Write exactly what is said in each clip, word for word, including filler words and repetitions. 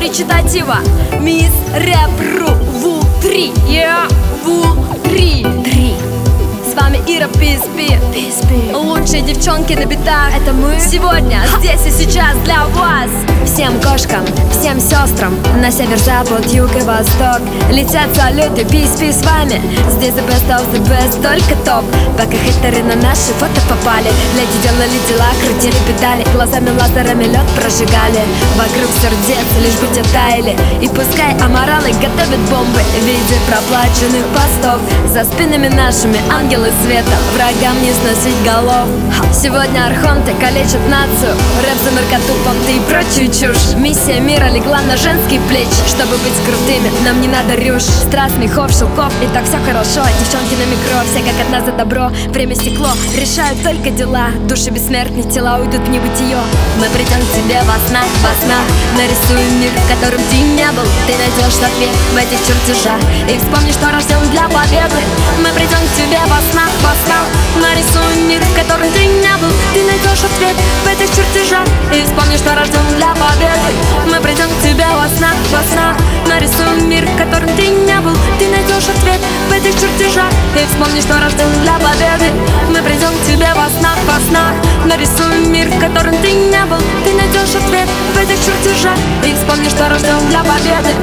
речитатива. Мисс Рэп.ру Ву-три, yeah, Ву-три. С вами Ира пи эс пи, пи эс пи. Лучшие девчонки на битах. Это мы. Сегодня, здесь и сейчас для вас. Всем кошкам, всем сестрам, на север, запад, юг и восток летят салюты, пи эс пи с вами. Здесь the best of the best, только топ. Пока хейтеры на наши фото попали, леди делали дела, крутили педали, глазами лазерами лед прожигали. Вокруг сердец лишь бы те таяли. И пускай аморалы готовят бомбы в виде проплаченных постов. За спинами нашими ангелы света, врагам не сносить голов. Сегодня архонты калечат нацию, рэп за наркоту, понты и прочую чушь. Миссия мира легла на женские плечи. Чтобы быть крутыми, нам не надо рюш. Страз, мехов, шелков, и так все хорошо. Девчонки на микро, все как одна за добро. Время стекло, решают только дела. Души бессмертные, тела уйдут в небытие. Мы придем к тебе во снах, во снах. Нарисуем мир, в котором ты не был. Ты найдешь ответ в этих чертежах и вспомнишь, что рожден для победы. Мы придем к тебе во снах, во снах. Нарисуем мир, в котором ты не был. Ты найдешь ответ в этих чертежах и вспомнишь, что рожден для победы. Мы придем к тебе во снах, во снах. Нарисуем мир, в котором ты не был. Ты найдешь ответ в этих чертежах и вспомнишь, что рожден для победы. Мы придем к тебе во снах, во снах. Нарисуем мир, в котором ты не был. Ты найдешь ответ в этих чертежах и вспомнишь, что рожден для победы.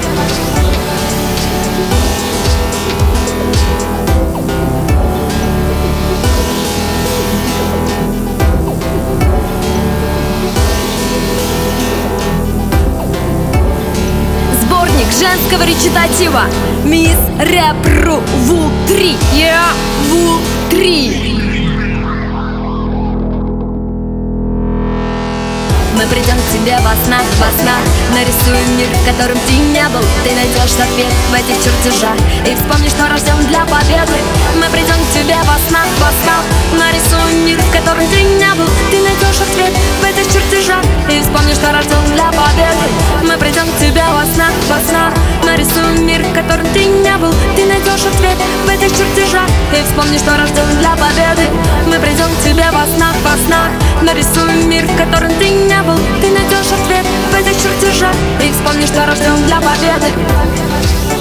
Женского речитатива. Мисс Рэп.ру Ву-три, yeah, Ву-три. Мы придем к тебе во снах, во снах. Нарисуем мир, в котором ты не был. Ты найдешь ответ в этих чертежах и вспомнишь, что рожден для победы. Мы придем к тебе во снах, во снах. Нарисуем мир, в котором ты не был. Ты найдешь ответ в этих чертежах и вспомнишь, что рожден для победы. Мы придем к тебе во снах, во снах. Нарисуем мир, в котором ты не был. Ты найдешь ответ в этих чертежах и вспомнишь, что рожден для победы. Мы придем к тебе во снах, во снах. Нарисуем мир, в котором ты не был. Ты найдешь ответ в этих чертежах и вспомнишь, что рожден для победы.